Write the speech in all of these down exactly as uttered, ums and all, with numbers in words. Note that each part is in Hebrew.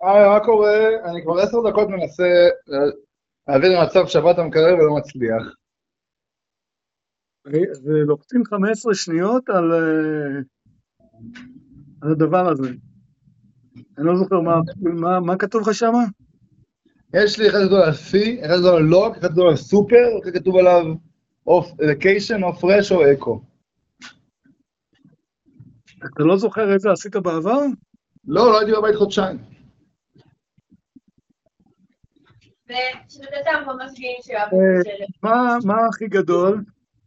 היי, מה קורה? אני כבר עשר דקות מנסה אה, להביא למצב שבת המקרר ולא מצליח. אז אה, לוחצים חמש עשרה שניות על, אה, על הדבר הזה. אני לא זוכר מה, מה, מה כתוב לך שם? יש לי אחד כתוב על C, אחד כתוב על לוק, אחד כתוב על סופר, אחד כתוב עליו או לוקיישן או פרש או אקו. אתה לא זוכר איזה עשית בעבר? לא, לא הייתי בבית חודשיים. ושנתתם ממש גאים שאוהב אה, מתקשרת. מה, מה הכי גדול?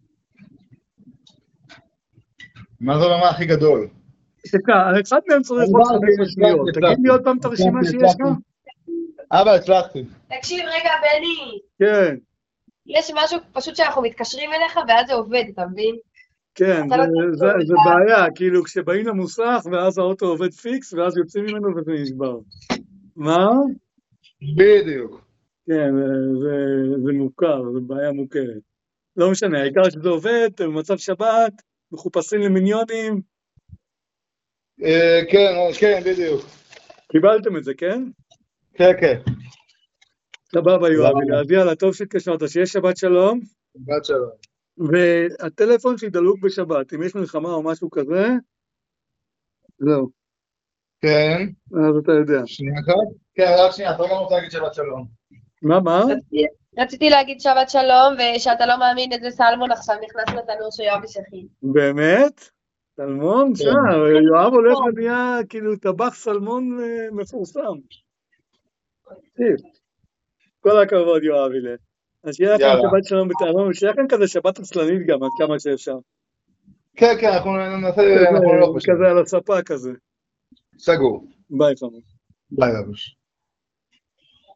מה זה אומר הכי גדול? סליחה, אחד מהם צריך עוד הצלחתי, חמש עשרה שניות. הצלחתי, תגיד לי עוד פעם את הרשימה הצלחתי, שיש הצלחתי. לך? אבא, הצלחתי. תקשיב רגע, בני, כן, יש משהו פשוט שאנחנו מתקשרים אליך ואז זה עובד, אתה מבין? כן, אתה זה, לא צריך זה, טוב, זה אתה- בעיה, כאילו כשבאים למוסך ואז האוטו עובד פיקס ואז יוצאים ממנו וזה נשבר. מה? בדיוק. כן, זה, זה, זה מוכר, זה בעיה מוכרת. לא משנה, העיקר שזה עובד, אתם במצב שבת, מחופשים למיניונים, אה, כן, כן, בדיוק. קיבלתם את זה, כן? כן, כן. סבבה יואבי, תודה. אז יאללה, טוב שהתקשרת, שיהיה שבת שלום, בת שלום. והטלפון שלי דלוק בשבת, אם יש מלחמה או משהו כזה, זהו, כן, אז אתה יודע. שנייה אחת. כן, רק שנייה, אתה לא רוצה להגיד שבת שלום. מה, מה? רציתי- רציתי להגיד שבת שלום, ושאתה לא מאמין איזה סלמון עכשיו נכנס לתנור שיואבי שכין. באמת? סלמון? כן. בסדר, יואב הולך ונהיה כאילו טבח סלמון אה, מפורסם. תקשיב, כל הכבוד יואבי ל... אז שיהיה לכם יאללה. שבת שלום בתעלום, שיהיה לכם כזה שבת עצלנית גם, עד כמה שאפשר. כן, כן, אנחנו ננסה, כזה- אנחנו לא חושבים. כזה על הספה כזה. סגור. ביי חמוד. ביי, רבוש.